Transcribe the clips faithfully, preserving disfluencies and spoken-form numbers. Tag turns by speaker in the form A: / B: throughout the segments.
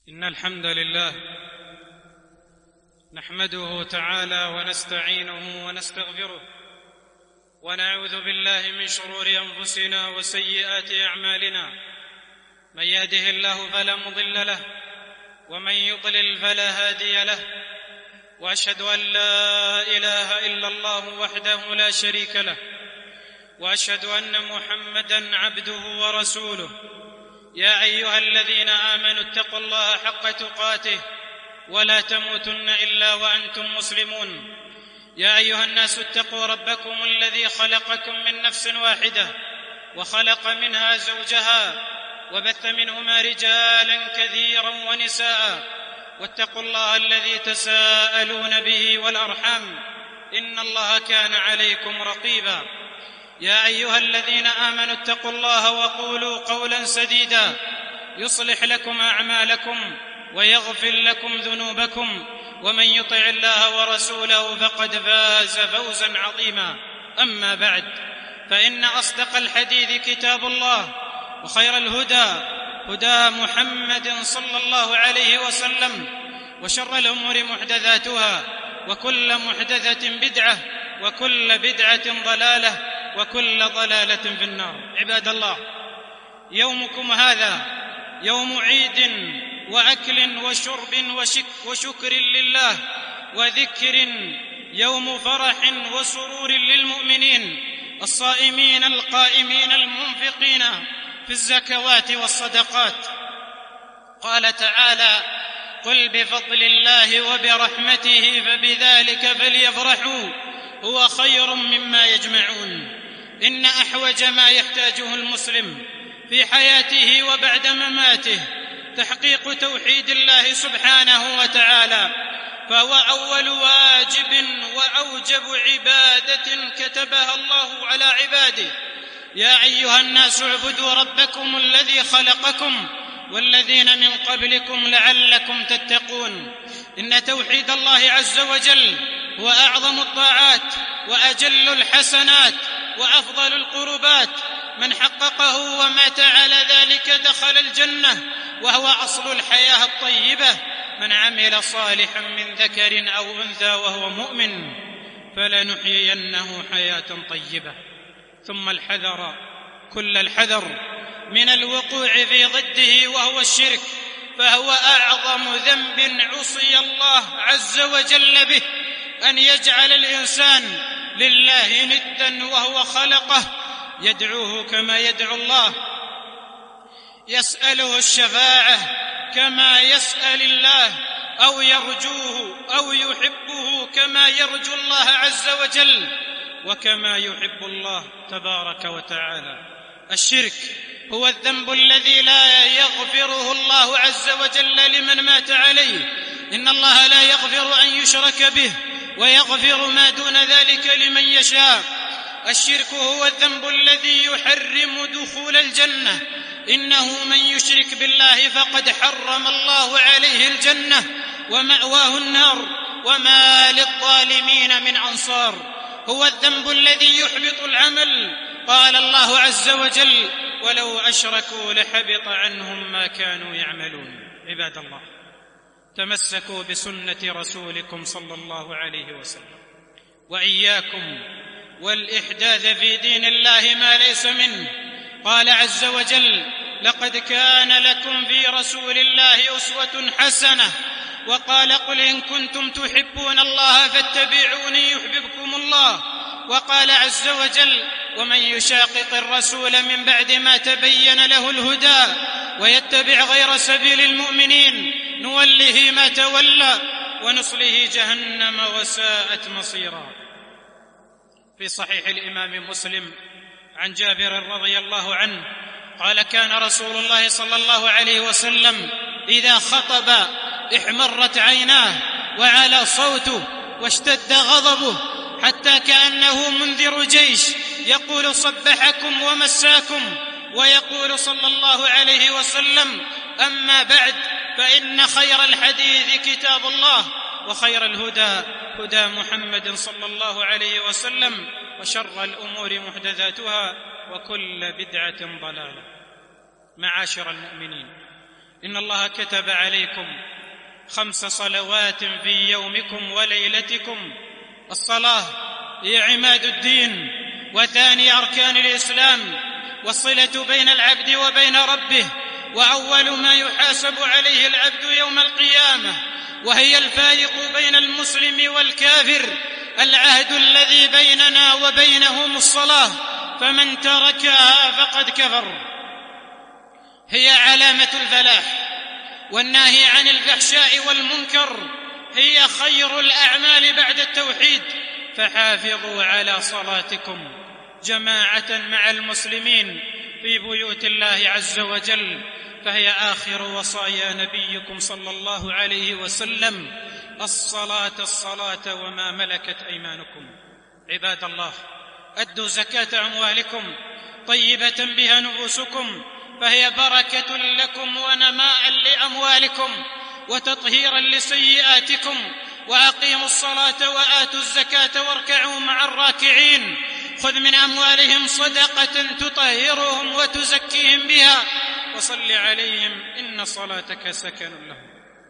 A: إن الحمد لله نحمده تعالى ونستعينه ونستغفره ونعوذ بالله من شرور أنفسنا وسيئات أعمالنا. من يهده الله فلا مضل له ومن يضلل فلا هادي له، وأشهد أن لا إله إلا الله وحده لا شريك له، وأشهد أن محمدًا عبده ورسوله. يا أيها الذين آمنوا اتقوا الله حق تقاته ولا تموتن إلا وأنتم مسلمون. يا أيها الناس اتقوا ربكم الذي خلقكم من نفس واحدة وخلق منها زوجها وبث منهما رجالا كثيرا ونساء، واتقوا الله الذي تساءلون به والأرحام إن الله كان عليكم رقيبا. يا أيها الذين آمنوا اتقوا الله وقولوا قولا سديدا يصلح لكم أعمالكم ويغفر لكم ذنوبكم، ومن يطع الله ورسوله فقد فاز فوزا عظيما. أما بعد، فإن أصدق الحديث كتاب الله، وخير الهدى هدى محمد صلى الله عليه وسلم، وشر الأمور محدثاتها، وكل محدثة بدعة، وكل بدعة ضلالة، وكل ضلالة في النار. عباد الله، يومكم هذا يوم عيد وأكل وشرب وشكر لله وذكر، يوم فرح وسرور للمؤمنين الصائمين القائمين المنفقين في الزكوات والصدقات. قال تعالى: قل بفضل الله وبرحمته فبذلك فليفرحوا هو خير مما يجمعون. إن أحوج ما يحتاجه المسلم في حياته وبعد مماته تحقيق توحيد الله سبحانه وتعالى، فهو أول واجب وأوجب عبادة كتبها الله على عباده. يا أيها الناس اعبدوا ربكم الذي خلقكم والذين من قبلكم لعلكم تتقون. إن توحيد الله عز وجل هو أعظم الطاعات وأجل الحسنات وأفضل القربات. من حققه ومات على ذلك دخل الجنة، وهو أصل الحياة الطيبة. من عمل صالحا من ذكر أو أنثى وهو مؤمن فلنحيينه حياة طيبة. ثم الحذر كل الحذر من الوقوع في ضده وهو الشرك، فهو أعظم ذنب عصي الله عز وجل به، أن يجعل الإنسان لله ندا وهو خلقه، يدعوه كما يدعو الله، يسأله الشفاعة كما يسأل الله، أو يرجوه أو يحبه كما يرجو الله عز وجل وكما يحب الله تبارك وتعالى. الشرك هو الذنب الذي لا يغفره الله عز وجل لمن مات عليه. إن الله لا يغفر أن يشرك به ويغفر ما دون ذلك لمن يشاء. الشرك هو الذنب الذي يحرم دخول الجنة. إنه من يشرك بالله فقد حرم الله عليه الجنة ومأواه النار وما للظالمين من أنصار. هو الذنب الذي يحبط العمل. قال الله عز وجل: ولو أشركوا لحبط عنهم ما كانوا يعملون. عباد الله، تمسكوا بسنة رسولكم صلى الله عليه وسلم، وإياكم والإحداث في دين الله ما ليس منه. قال عز وجل: لقد كان لكم في رسول الله أسوة حسنة. وقال: قل إن كنتم تحبون الله فاتبعوني يحببكم الله. وقال عز وجل: ومن يشاقق الرسول من بعد ما تبين له الهدى ويتبع غير سبيل المؤمنين نوله ما تولى ونصله جهنم وساءت مصيرا. في صحيح الإمام مسلم عن جابر رضي الله عنه قال: كان رسول الله صلى الله عليه وسلم إذا خطب احمرت عيناه وعلى صوته واشتد غضبه، حتى كأنه منذر جيش يقول: صبحكم ومساكم. ويقول صلى الله عليه وسلم: أما بعد، فإن خير الحديث كتاب الله، وخير الهدى هدى محمد صلى الله عليه وسلم، وشر الأمور محدثاتها، وكل بدعة ضلالة. معاشر المؤمنين، إن الله كتب عليكم خمس صلوات في يومكم وليلتكم. الصلاة هي عماد الدين وثاني أركان الإسلام، والصلة بين العبد وبين ربه، وأول ما يحاسب عليه العبد يوم القيامة، وهي الفارق بين المسلم والكافر. العهد الذي بيننا وبينهم الصلاة، فمن تركها فقد كفر. هي علامة الفلاح، والنهي عن الفحشاء والمنكر هي خير الأعمال بعد التوحيد. فحافظوا على صلاتكم جماعة مع المسلمين في بيوت الله عز وجل، فهي آخر وصايا نبيكم صلى الله عليه وسلم: الصلاة الصلاة وما ملكت أيمانكم. عباد الله، أدوا زكاة أموالكم طيبة بها نفوسكم، فهي بركة لكم ونماء لأموالكم وتطهيرا لسيئاتكم. وأقيموا الصلاة وآتوا الزكاة واركعوا مع الراكعين. خذ من أموالهم صدقة تطهرهم وتزكيهم بها، وصل عليهم إن صلاتك سكن لهم.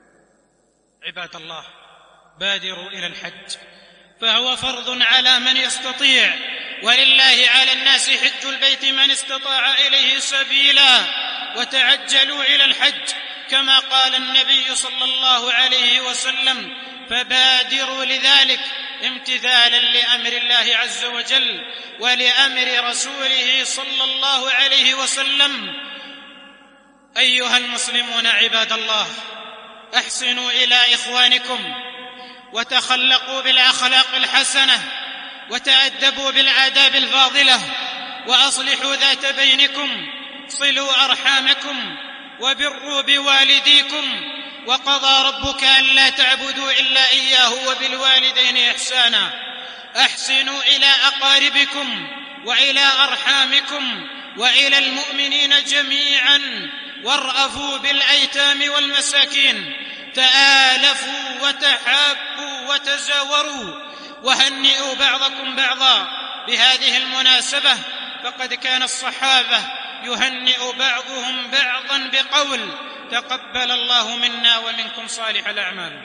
A: عباد الله، بادروا إلى الحج، فهو فرض على من يستطيع، ولله على الناس حج البيت من استطاع إليه سبيلا. وتعجلوا إلى الحج كما قال النبي صلى الله عليه وسلم، فبادروا لذلك امتثالا لأمر الله عز وجل ولأمر رسوله صلى الله عليه وسلم. أيها المسلمون عباد الله، أحسنوا إلى إخوانكم، وتخلقوا بالأخلاق الحسنة، وتأدبوا بالآداب الفاضلة، وأصلحوا ذات بينكم، صلوا أرحامكم، وبروا بوالديكم. وقضى ربك ألا تعبدوا إلا إياه وبالوالدين إحسانا. أحسنوا إلى أقاربكم وإلى أرحامكم وإلى المؤمنين جميعا، وارأفوا بالأيتام والمساكين. تآلفوا وتحابوا وتزاوروا، وهنئوا بعضكم بعضا بهذه المناسبة، فقد كان الصحابة يهنئ بعضهم بعضا بقول: تقبل الله منا ومنكم صالح الأعمال.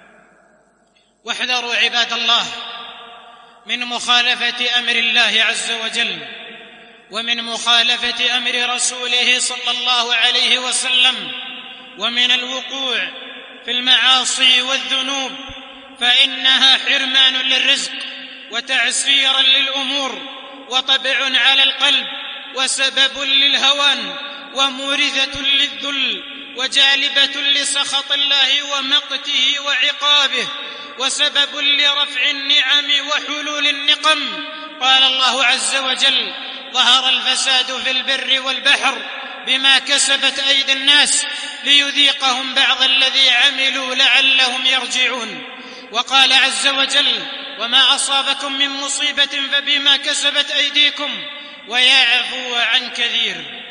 A: واحذروا عباد الله من مخالفة أمر الله عز وجل، ومن مخالفة أمر رسوله صلى الله عليه وسلم، ومن الوقوع في المعاصي والذنوب، فإنها حرمان للرزق وتعسيرا للأمور وطبع على القلب وسبب للهوان ومورثة للذل وجالبة لسخط الله ومقته وعقابه وسبب لرفع النعم وحلول النقم. قال الله عز وجل: ظهر الفساد في البر والبحر بما كسبت أيدي الناس ليذيقهم بعض الذي عملوا لعلهم يرجعون. وقال عز وجل: وما أصابكم من مصيبة فبما كسبت أيديكم ويعفو عن كثير.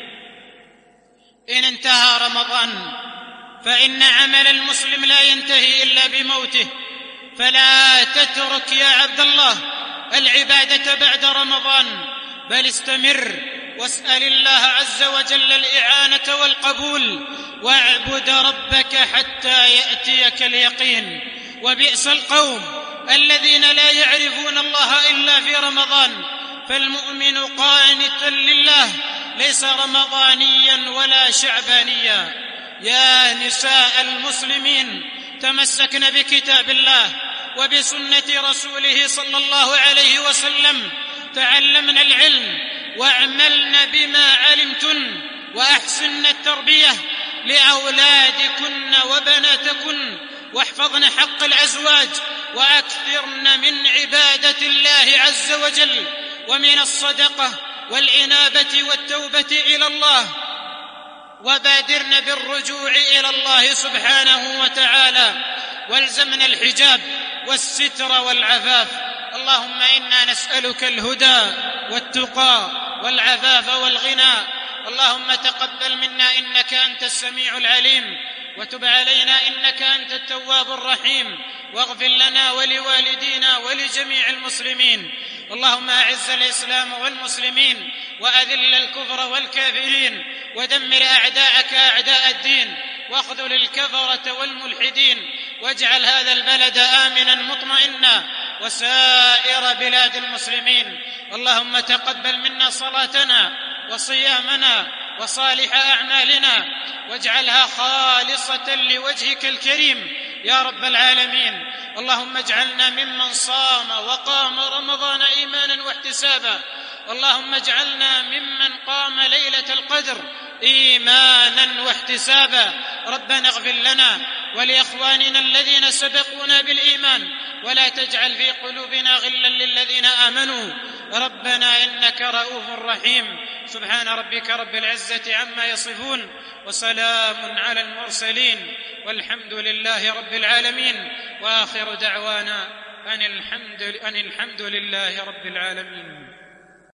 A: إن انتهى رمضان فإن عمل المسلم لا ينتهي إلا بموته، فلا تترك يا عبد الله العبادة بعد رمضان، بل استمر واسأل الله عز وجل الإعانة والقبول، واعبد ربك حتى يأتيك اليقين. وبئس القوم الذين لا يعرفون الله إلا في رمضان، فالمؤمن قانتا لله ليس رمضانيا ولا شعبانيا. يا نساء المسلمين، تمسكن بكتاب الله وبسنة رسوله صلى الله عليه وسلم، تعلمن العلم واعملن بما علمتن، وأحسن التربية لأولادكن وبناتكن، واحفظن حق الأزواج، وأكثرن من عبادة الله عز وجل ومن الصدقة والإنابة والتوبة إلى الله، وبادرن بالرجوع إلى الله سبحانه وتعالى، والزمن الحجاب والستر والعفاف. اللهم إنا نسألك الهدى والتقى والعفاف والغنى. اللهم تقبل منا إنك أنت السميع العليم، وتب علينا إنك أنت التواب الرحيم، واغفر لنا ولوالدينا ولجميع المسلمين. اللهم أعز الإسلام والمسلمين، وأذل الكفر والكافرين، ودمر أعداءك أعداء الدين، واخذل الكفرة والملحدين، واجعل هذا البلد آمنا مطمئنا وسائر بلاد المسلمين. اللهم تقبل منا صلاتنا وصيامنا وصالح أعمالنا، واجعلها خالصة لوجهك الكريم يا رب العالمين. اللهم اجعلنا ممن صام وقام رمضان إيمانا واحتسابا. اللهم اجعلنا ممن قام ليلة القدر إيمانا واحتسابا. ربنا اغفر لنا ولإخواننا الذين سبقونا بالإيمان، ولا تجعل في قلوبنا غلا للذين آمنوا، ربنا إنك رؤوف رحيم. سبحان ربك رب العزة عما يصفون، وسلام على المرسلين، والحمد لله رب العالمين، وآخر دعوانا أن الحمد, أن الحمد لله رب العالمين.